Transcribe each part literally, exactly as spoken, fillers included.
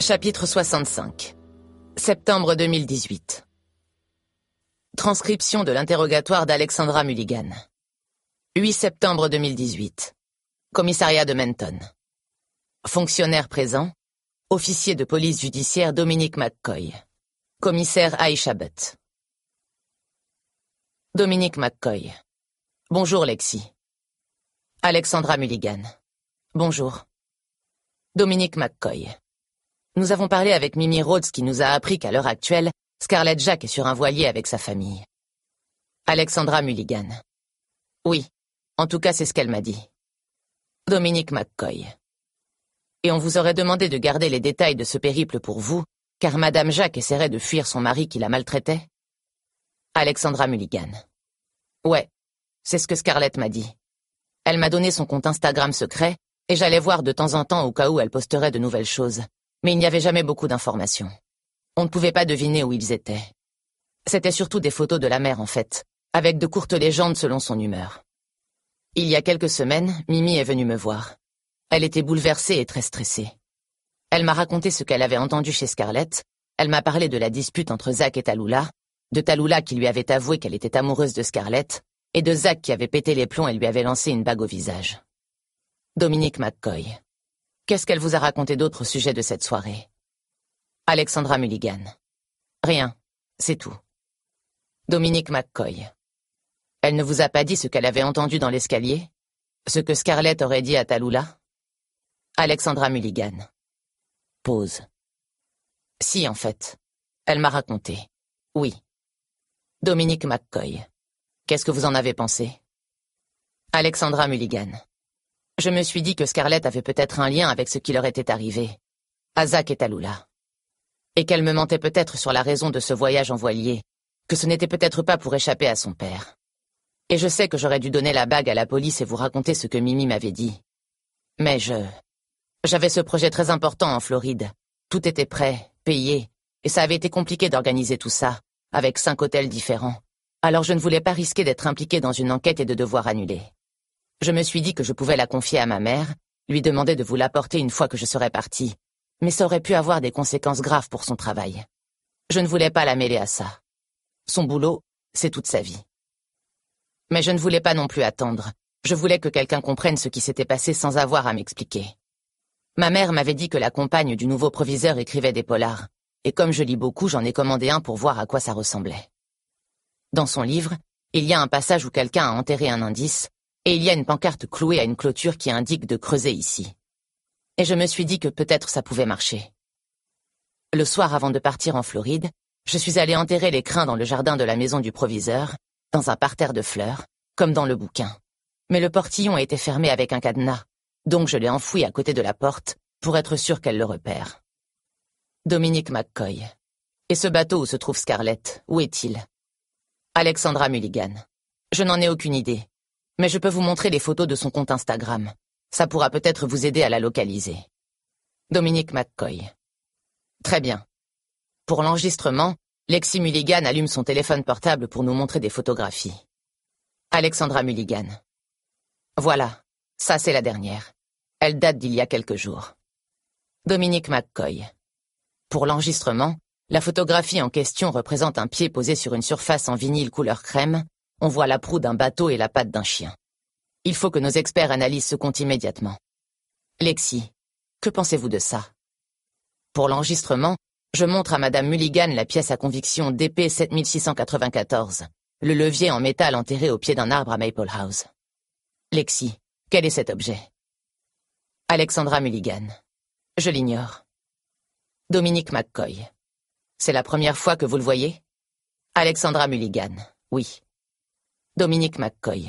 Chapitre soixante-cinq. Septembre deux mille dix-huit. Transcription de l'interrogatoire d'Alexandra Mulligan. huit septembre deux mille dix-huit. Commissariat de Menton. Fonctionnaire présent. Officier de police judiciaire Dominic McCoy. Commissaire Aisha Butt. Dominic McCoy. Bonjour Lexi. Alexandra Mulligan. Bonjour. Dominic McCoy. Nous avons parlé avec Mimi Rhodes qui nous a appris qu'à l'heure actuelle, Scarlett Jack est sur un voilier avec sa famille. Alexandra Mulligan. Oui, en tout cas c'est ce qu'elle m'a dit. Dominic McCoy. Et on vous aurait demandé de garder les détails de ce périple pour vous, car Madame Jack essaierait de fuir son mari qui la maltraitait? Alexandra Mulligan. Ouais, c'est ce que Scarlett m'a dit. Elle m'a donné son compte Instagram secret, et j'allais voir de temps en temps au cas où elle posterait de nouvelles choses. Mais il n'y avait jamais beaucoup d'informations. On ne pouvait pas deviner où ils étaient. C'était surtout des photos de la mer, en fait, avec de courtes légendes selon son humeur. Il y a quelques semaines, Mimi est venue me voir. Elle était bouleversée et très stressée. Elle m'a raconté ce qu'elle avait entendu chez Scarlett. Elle m'a parlé de la dispute entre Zach et Tallulah, de Tallulah qui lui avait avoué qu'elle était amoureuse de Scarlett, et de Zach qui avait pété les plombs et lui avait lancé une bague au visage. Dominic McCoy. Qu'est-ce qu'elle vous a raconté d'autre au sujet de cette soirée? Alexandra Mulligan. Rien, c'est tout. Dominic McCoy. Elle ne vous a pas dit ce qu'elle avait entendu dans l'escalier? Ce que Scarlett aurait dit à Tallulah? Alexandra Mulligan. Pause. Si, en fait. Elle m'a raconté. Oui. Dominic McCoy. Qu'est-ce que vous en avez pensé? Alexandra Mulligan. Je me suis dit que Scarlett avait peut-être un lien avec ce qui leur était arrivé, à Zach et Tallulah. Et qu'elle me mentait peut-être sur la raison de ce voyage en voilier, que ce n'était peut-être pas pour échapper à son père. Et je sais que j'aurais dû donner la bague à la police et vous raconter ce que Mimi m'avait dit. Mais je... J'avais ce projet très important en Floride. Tout était prêt, payé, et ça avait été compliqué d'organiser tout ça, avec cinq hôtels différents. Alors je ne voulais pas risquer d'être impliqué dans une enquête et de devoir annuler. Je me suis dit que je pouvais la confier à ma mère, lui demander de vous l'apporter une fois que je serais partie, mais ça aurait pu avoir des conséquences graves pour son travail. Je ne voulais pas la mêler à ça. Son boulot, c'est toute sa vie. Mais je ne voulais pas non plus attendre. Je voulais que quelqu'un comprenne ce qui s'était passé sans avoir à m'expliquer. Ma mère m'avait dit que la compagne du nouveau proviseur écrivait des polars, et comme je lis beaucoup, j'en ai commandé un pour voir à quoi ça ressemblait. Dans son livre, il y a un passage où quelqu'un a enterré un indice, et il y a une pancarte clouée à une clôture qui indique de creuser ici. Et je me suis dit que peut-être ça pouvait marcher. Le soir avant de partir en Floride, je suis allée enterrer les crins dans le jardin de la maison du proviseur, dans un parterre de fleurs, comme dans le bouquin. Mais le portillon était fermé avec un cadenas, donc je l'ai enfoui à côté de la porte, pour être sûr qu'elle le repère. Dominic McCoy. Et ce bateau où se trouve Scarlett, où est-il? Alexandra Mulligan. Je n'en ai aucune idée. Mais je peux vous montrer les photos de son compte Instagram. Ça pourra peut-être vous aider à la localiser. Dominic McCoy. Très bien. Pour l'enregistrement, Lexi Mulligan allume son téléphone portable pour nous montrer des photographies. Alexandra Mulligan. Voilà, ça c'est la dernière. Elle date d'il y a quelques jours. Dominic McCoy. Pour l'enregistrement, la photographie en question représente un pied posé sur une surface en vinyle couleur crème. On voit la proue d'un bateau et la patte d'un chien. Il faut que nos experts analysent ce compte immédiatement. Lexi, que pensez-vous de ça? Pour l'enregistrement, je montre à Madame Mulligan la pièce à conviction D P sept six cent quatre-vingt-quatorze, le levier en métal enterré au pied d'un arbre à Maple House. Lexi, quel est cet objet? Alexandra Mulligan. Je l'ignore. Dominic McCoy. C'est la première fois que vous le voyez? Alexandra Mulligan. Oui. Dominic McCoy.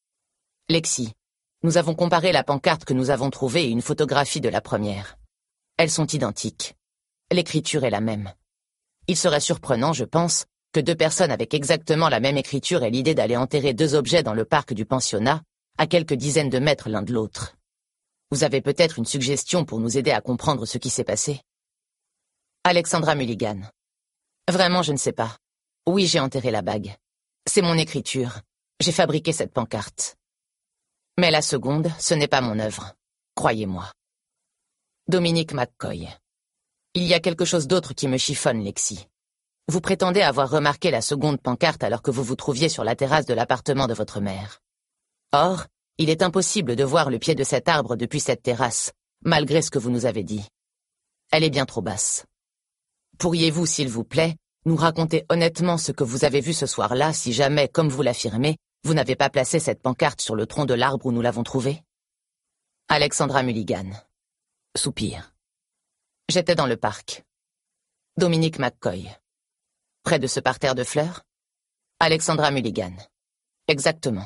Lexi, nous avons comparé la pancarte que nous avons trouvée et une photographie de la première. Elles sont identiques. L'écriture est la même. Il serait surprenant, je pense, que deux personnes avec exactement la même écriture aient l'idée d'aller enterrer deux objets dans le parc du pensionnat, à quelques dizaines de mètres l'un de l'autre. Vous avez peut-être une suggestion pour nous aider à comprendre ce qui s'est passé? Alexandra Mulligan. Vraiment, je ne sais pas. Oui, j'ai enterré la bague. C'est mon écriture. J'ai fabriqué cette pancarte. Mais la seconde, ce n'est pas mon œuvre. Croyez-moi. Dominic McCoy. Il y a quelque chose d'autre qui me chiffonne, Lexi. Vous prétendez avoir remarqué la seconde pancarte alors que vous vous trouviez sur la terrasse de l'appartement de votre mère. Or, il est impossible de voir le pied de cet arbre depuis cette terrasse, malgré ce que vous nous avez dit. Elle est bien trop basse. Pourriez-vous, s'il vous plaît, nous raconter honnêtement ce que vous avez vu ce soir-là si jamais, comme vous l'affirmez, vous n'avez pas placé cette pancarte sur le tronc de l'arbre où nous l'avons trouvée? Alexandra Mulligan. Soupir. J'étais dans le parc. Dominique McCoy. Près de ce parterre de fleurs? Alexandra Mulligan. Exactement.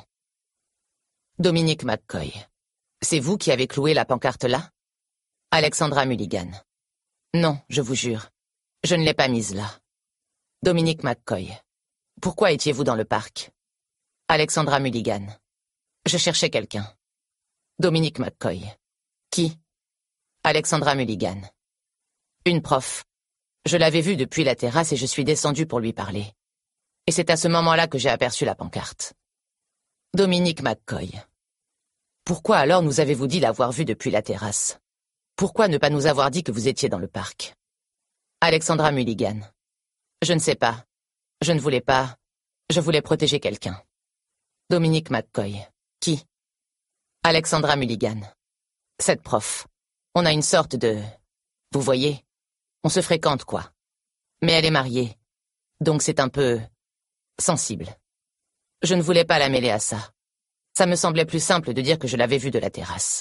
Dominique McCoy. C'est vous qui avez cloué la pancarte là? Alexandra Mulligan. Non, je vous jure. Je ne l'ai pas mise là. Dominique McCoy. Pourquoi étiez-vous dans le parc? Alexandra Mulligan. Je cherchais quelqu'un. Dominique McCoy. Qui? Alexandra Mulligan. Une prof. Je l'avais vue depuis la terrasse et je suis descendue pour lui parler. Et c'est à ce moment-là que j'ai aperçu la pancarte. Dominique McCoy. Pourquoi alors nous avez-vous dit l'avoir vue depuis la terrasse? Pourquoi ne pas nous avoir dit que vous étiez dans le parc? Alexandra Mulligan. Je ne sais pas. Je ne voulais pas. Je voulais protéger quelqu'un. Dominique McCoy. Qui? Alexandra Mulligan. Cette prof. On a une sorte de... Vous voyez? On se fréquente, quoi. Mais elle est mariée. Donc c'est un peu... sensible. Je ne voulais pas la mêler à ça. Ça me semblait plus simple de dire que je l'avais vue de la terrasse.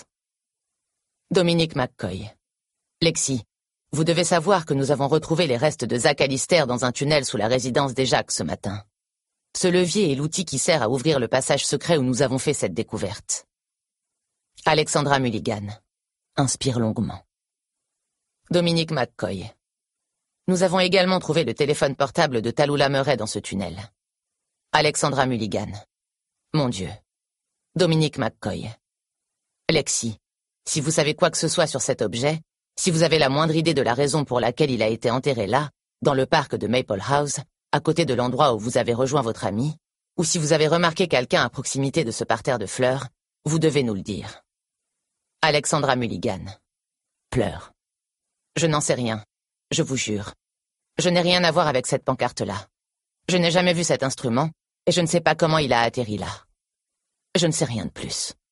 Dominique McCoy. Lexi, vous devez savoir que nous avons retrouvé les restes de Zach Alistair dans un tunnel sous la résidence des Jacques ce matin. Ce levier est l'outil qui sert à ouvrir le passage secret où nous avons fait cette découverte. Alexandra Mulligan. Inspire longuement. Dominique McCoy. Nous avons également trouvé le téléphone portable de Tallulah Murray dans ce tunnel. Alexandra Mulligan. Mon Dieu. Dominique McCoy. Lexi, si vous savez quoi que ce soit sur cet objet, si vous avez la moindre idée de la raison pour laquelle il a été enterré là, dans le parc de Maple House, à côté de l'endroit où vous avez rejoint votre ami, ou si vous avez remarqué quelqu'un à proximité de ce parterre de fleurs, vous devez nous le dire. Alexandra Mulligan. Pleure. Je n'en sais rien. Je vous jure. Je n'ai rien à voir avec cette pancarte-là. Je n'ai jamais vu cet instrument, et je ne sais pas comment il a atterri là. Je ne sais rien de plus.